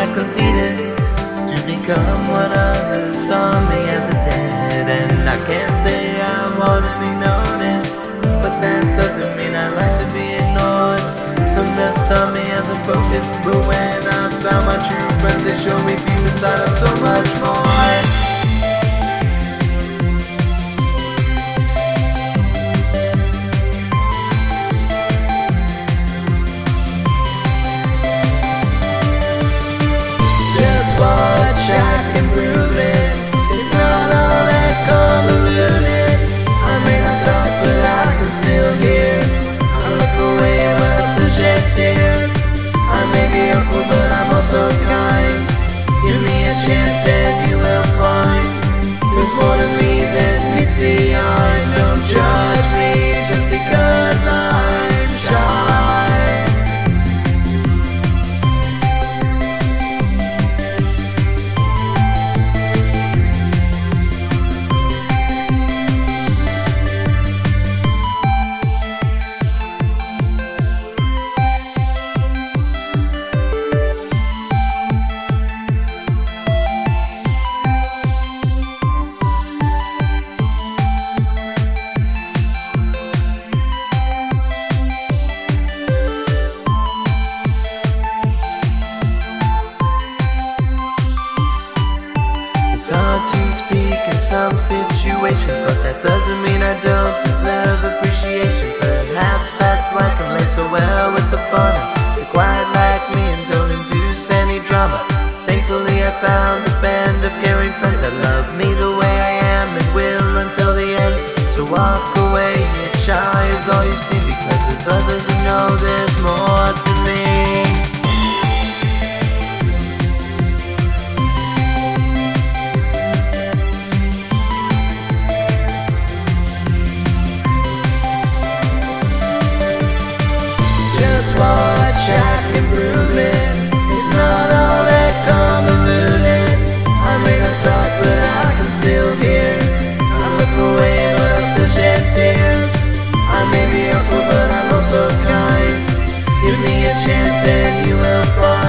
act conceited, to become what others saw me as a dead. And I can't say I wanna be noticed, but that doesn't mean I like to be ignored. Some just saw me as a focus, but when I found my true friends, they showed me deep inside I'm so much more. Watch, I can prove it. It's not all that convoluted. I may not talk, but I can still hear. I look away, but I still shed tears. I may be awkward, but I'm also kind. Give me a chance and you will find there's more to me than meets the eye. Don't judge me just because I'm shy. It's hard to speak in some situations, but that doesn't mean I don't deserve appreciation. Perhaps that's why I can relate so well with the fun. They're quiet like me and don't induce any drama. Thankfully I found a band of caring friends that love me the way I am and will until the end. So walk away if shy is all you see, because there's others who know there's more to me. Just watch, I can prove it. It's not all that convoluted. I may not talk, but I can still hear. I look away, but I still shed tears. I may be awkward, but I'm also kind. Give me a chance and you will find